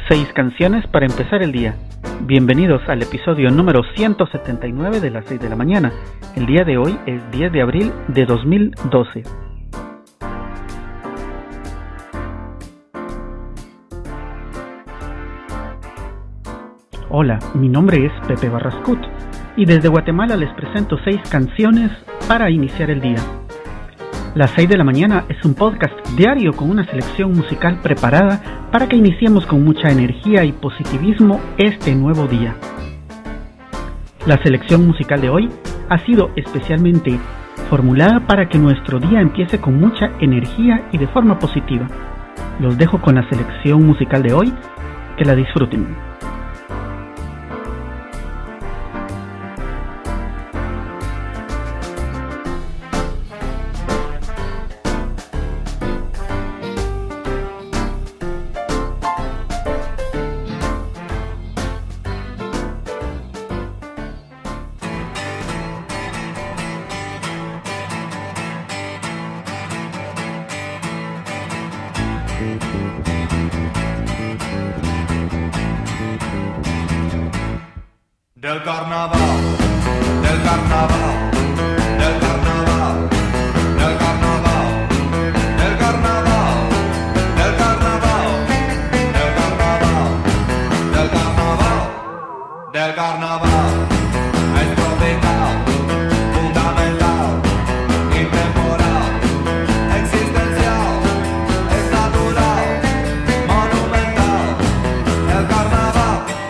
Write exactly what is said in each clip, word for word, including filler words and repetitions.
Seis canciones para empezar el día. Bienvenidos al episodio número ciento setenta y nueve de las seis de la mañana. El día de hoy es diez de abril de dos mil doce. Hola, mi nombre es Pepe Barrascut y desde Guatemala les presento seis canciones para iniciar el día. Las seis de la mañana es un podcast diario con una selección musical preparada para que iniciemos con mucha energía y positivismo este nuevo día. La selección musical de hoy ha sido especialmente formulada para que nuestro día empiece con mucha energía y de forma positiva. Los dejo con la selección musical de hoy, que la disfruten. Del carnaval, del carnaval, del carnaval, del carnaval, del carnaval, del carnaval, del carnaval, del carnaval, del carnaval, es tropical, fundamental, intemporal, existencial, es natural, monumental, el carnaval.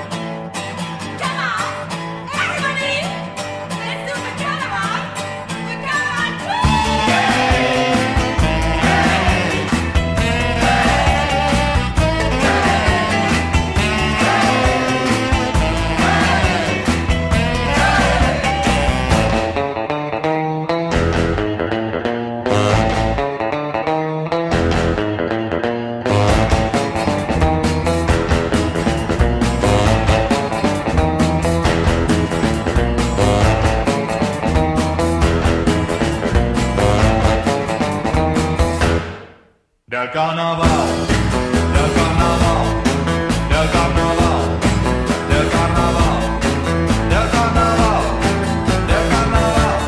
Del carnaval, del carnaval, del carnaval, del carnaval, del carnaval, del carnaval,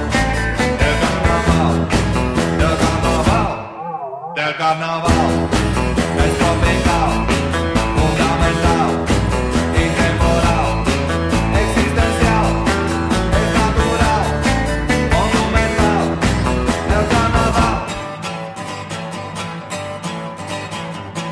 del carnaval, del carnaval, del carnaval, es tropical, fundamental, intemporal, existencial, es natural, monumental, del carnaval.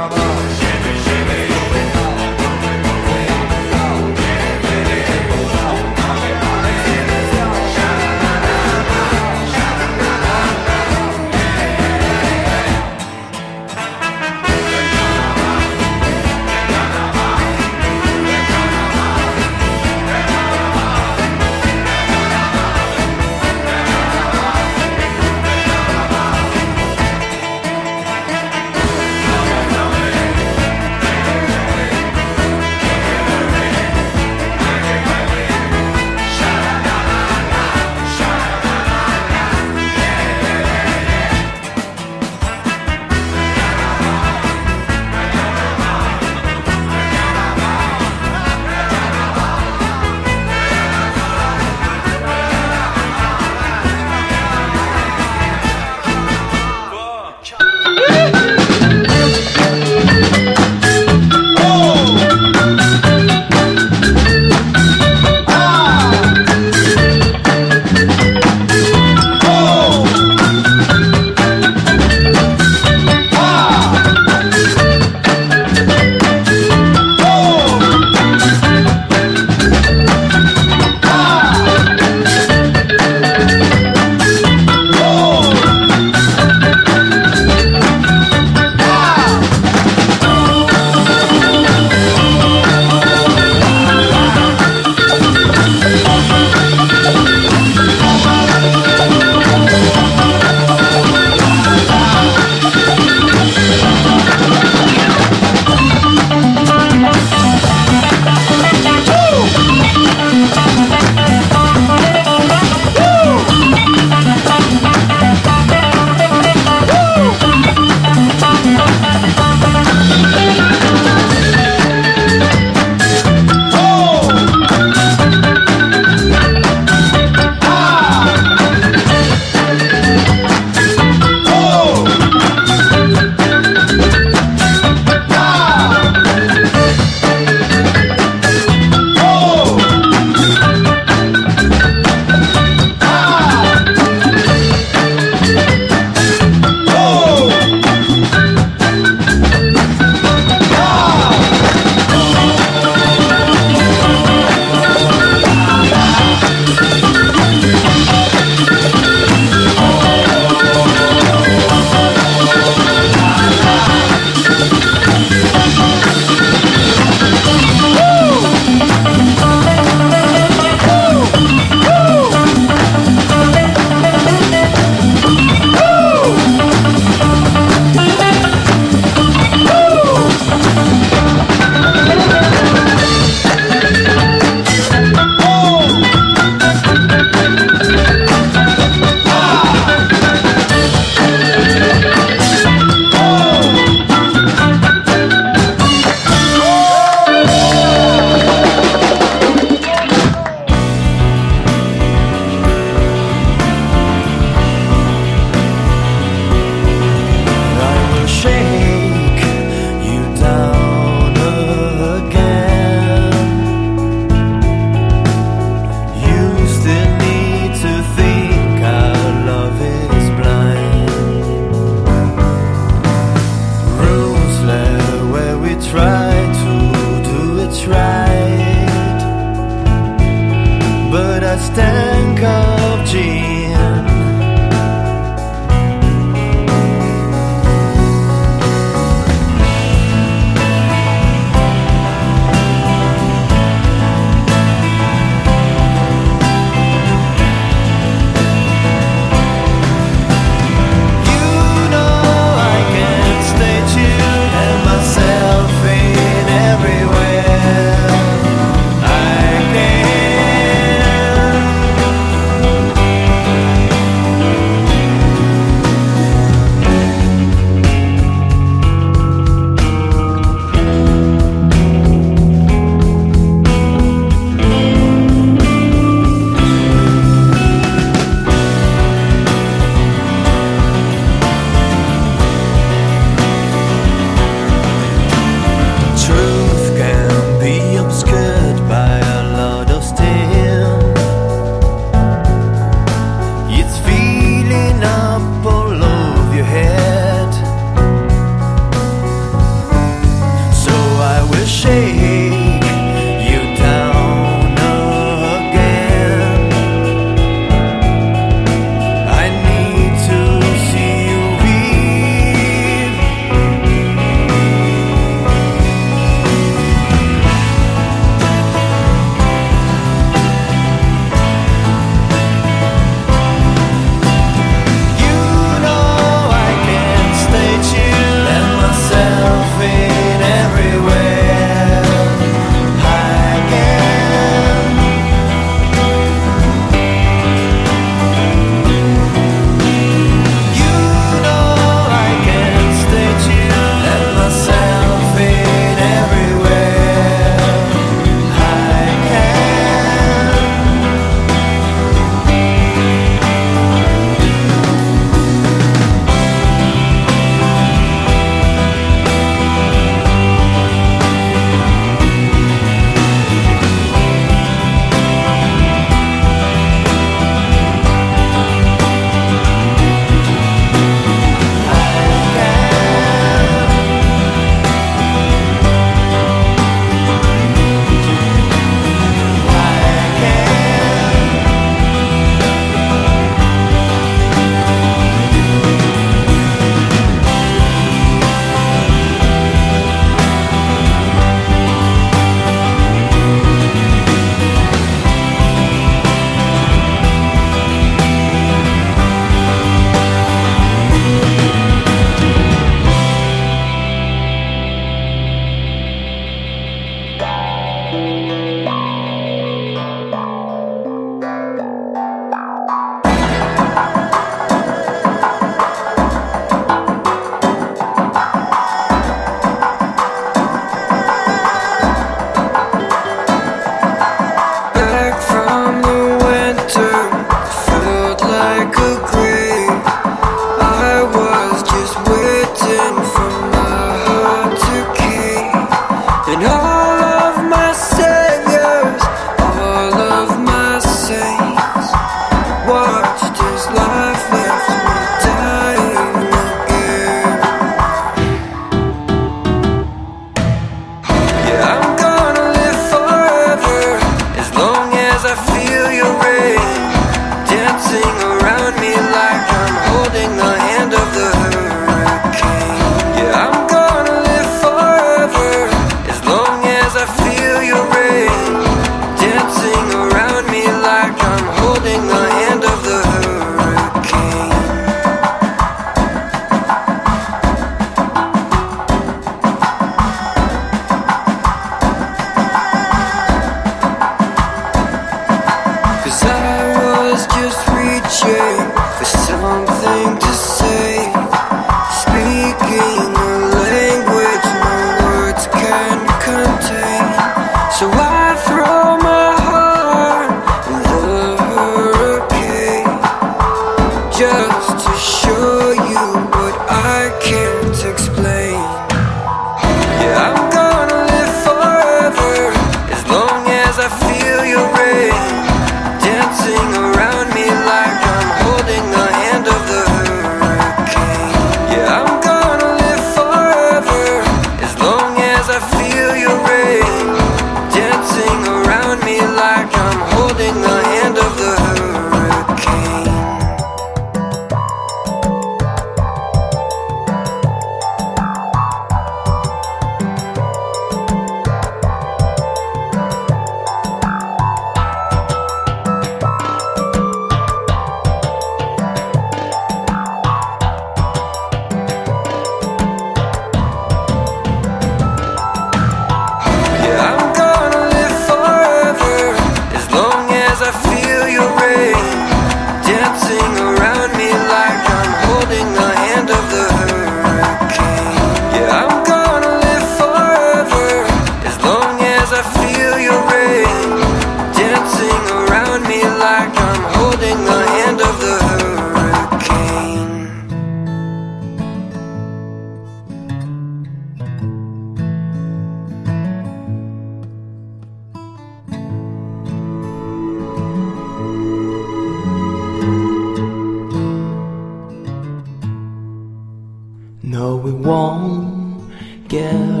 No, we won't get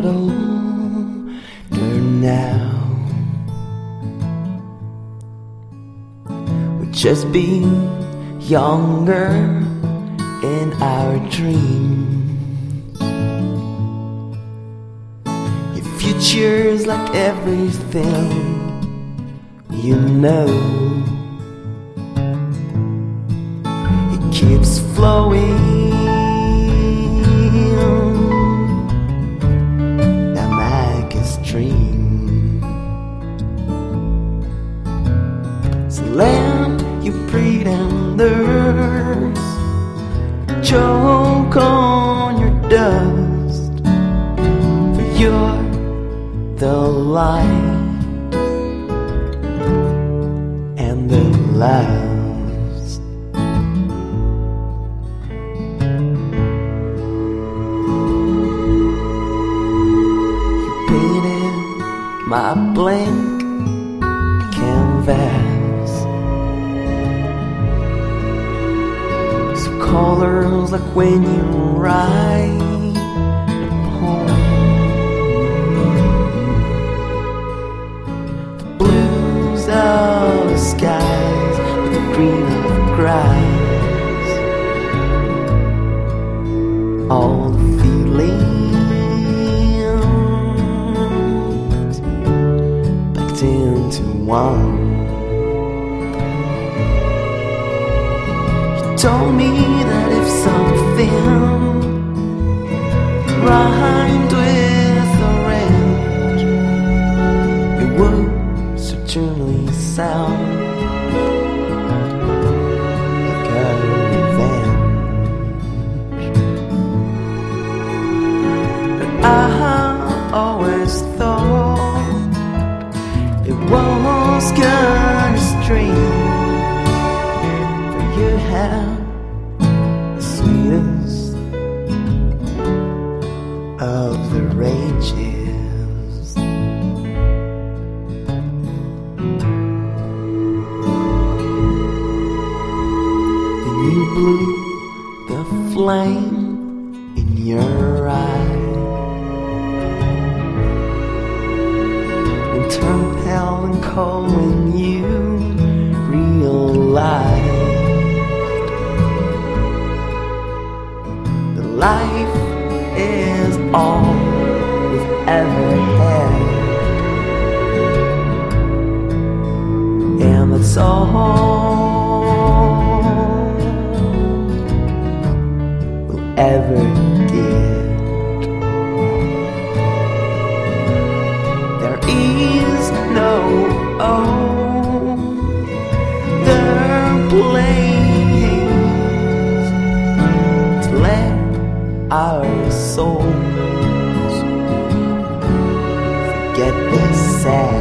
older now. We'll just be younger in our dreams. Your future's like everything you know. It keeps flowing down like a stream. So land you pretenders, choke on your dust, for you're the light and the last. You painted my blank canvas, so colors like when you write a poem. The blues of the skies with the green of grass, all the feelings packed into one. Told me that if something rhymed with orange, it would sound like a revenge. But I always thought it was kind of strange for you to have the sweetest of the rages. Then you blew the flame in your eye and turned pale and cold when you realized that life is all we've ever had, and that's all we'll ever get. There is no other place to let our souls forget the sad.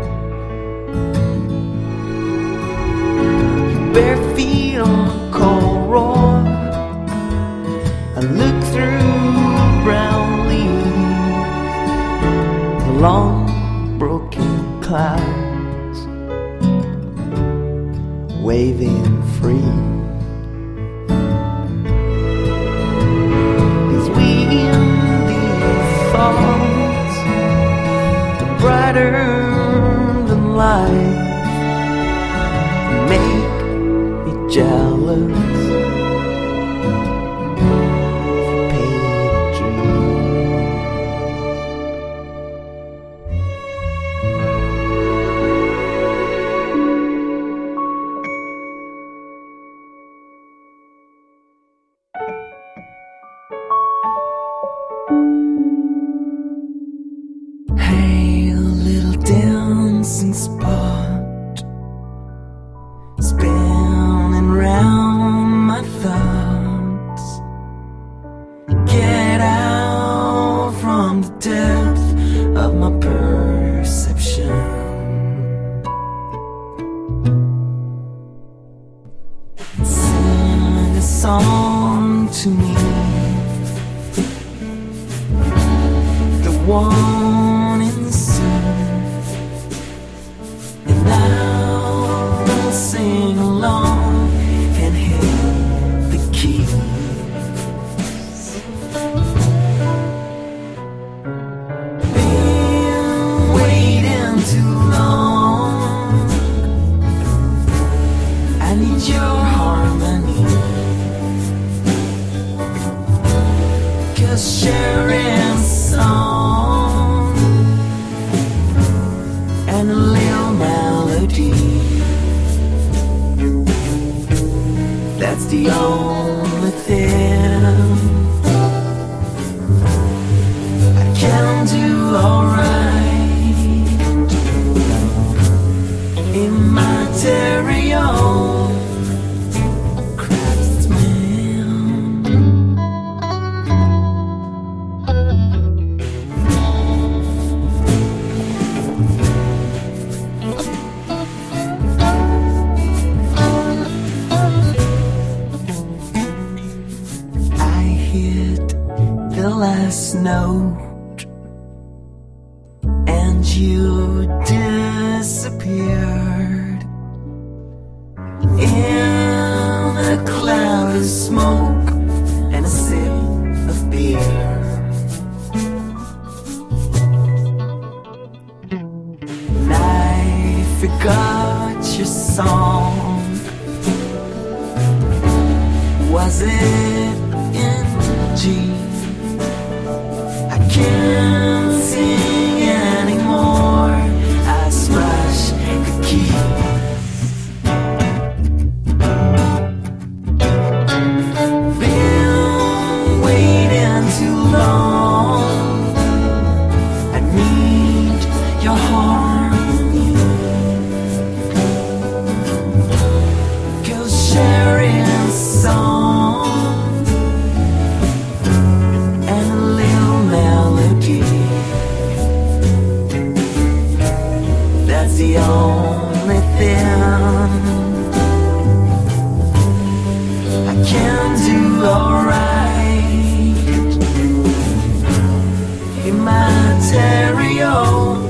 Your bare feet on the cold road, I look through brown leaves, the long broken clouds waving free. Brighter than life make me jealous. Paid dream. Dancing spot spinning round my thoughts. Get out from the depth of my perception. Sing a song to me, the one in the sea. I'll sing along and hit the keys. Been waiting too long. I need your harmony, 'cause sharing song and a little melody, that's the only thing I can do alright in my stereo craftsman. The last note and you disappeared in a cloud of smoke and a sip of beer. And I forgot your song. Was it in G? I can't sing anymore. I smash the keys. Been waiting too long. I need your harmony, the only thing I can do alright. Immaterial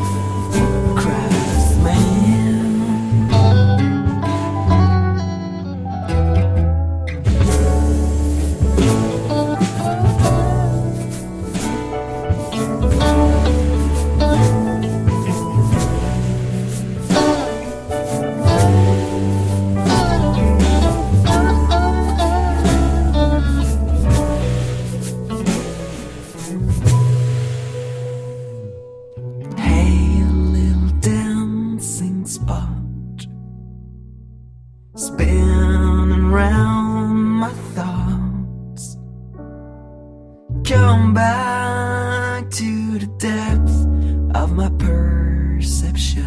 spinning round my thoughts, come back to the depth of my perception.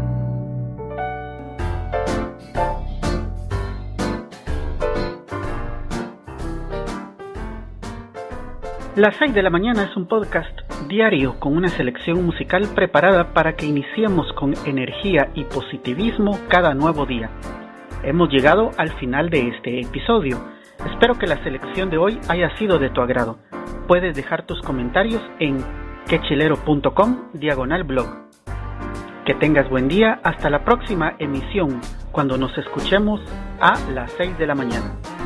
Las seis de la mañana es un podcast diario con una selección musical preparada para que iniciemos con energía y positivismo cada nuevo día. Hemos llegado al final de este episodio. Espero que la selección de hoy haya sido de tu agrado. Puedes dejar tus comentarios en quechilero.com diagonal blog. Que tengas buen día. Hasta la próxima emisión, cuando nos escuchemos a las seis de la mañana.